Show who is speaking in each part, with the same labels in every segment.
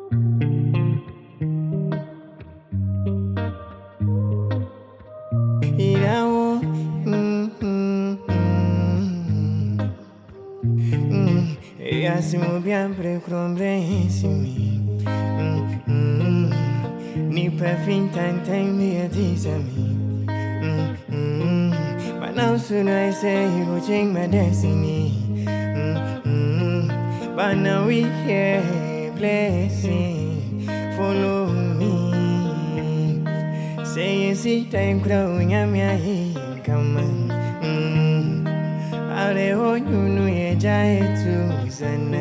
Speaker 1: Irawo, Yasimu bien precrombre simi. Ni perfin tan me a me. But now soon I say you go change my destiny. But now we here blessing follow me. Say you see time growing at me, come on. How they hold you know you giant to Sana.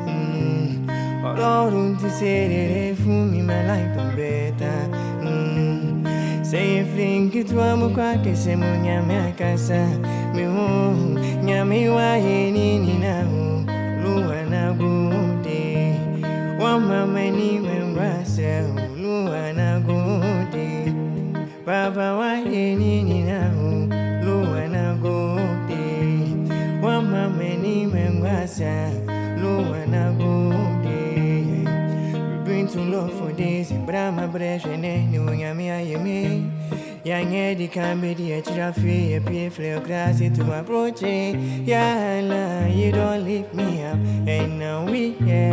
Speaker 1: All to say that they fool me my life better. Say if think it was more quack, say Munya Macasa, me home, Yami, why any now, Luana good day. One mamma, even Brassel, Luana good day. Baba, why any now, Luana good day. One mamma, even Brassel, Luana good day. To love for days, Brahma Brescian, Yami, Young Eddie can be the traffic, a pay for grass to approach it. Yeah, you don't lift me up, and now we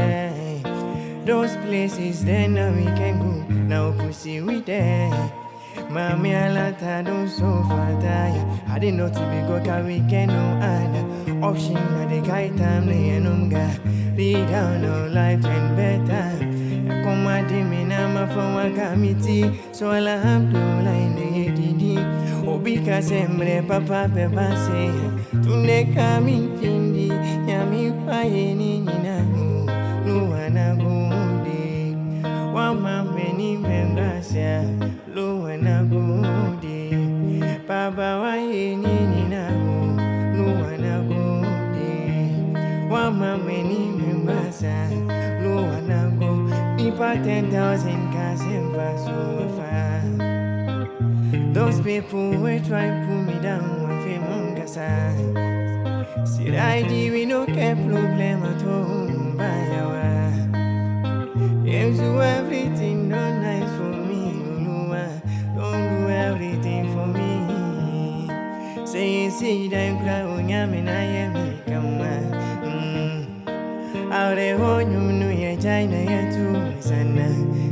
Speaker 1: those places, then now we can go. Now, pussy, we there. Mammy, I let her do so far. I didn't know to be good, we can no other option. At the guy time, the enumga, lead down no life and better. Come on, Dimmy, I'm a phone, I got me tea. So I'll have to line the ADD. Oh, because I'm Papa, Papa say, to neck me, Jindy, Yami, why any no, no one I go day. One man, many members, low and I go day. Papa, why any no one I go day. One man, many members, low and I go. People 10,000 cars and pass so far. Those people will try to pull me down one famous side. See, I did we no care problem at home by our. Yes, do everything done nice for me, Lua. Don't do everything for me. Say you see them cry when I'm in Miami, come on. How they hold you know your China too, Sana.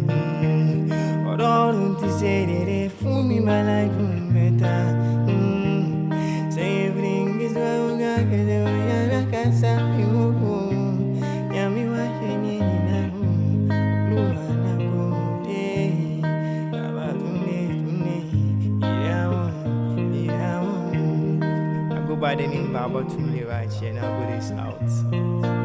Speaker 1: Or to say that they fool me my life better. Say everything is well, God, because they were casa, you. Yami, what you need now? Luana go day. About I go by the name Baba Tuli right here, now go this out.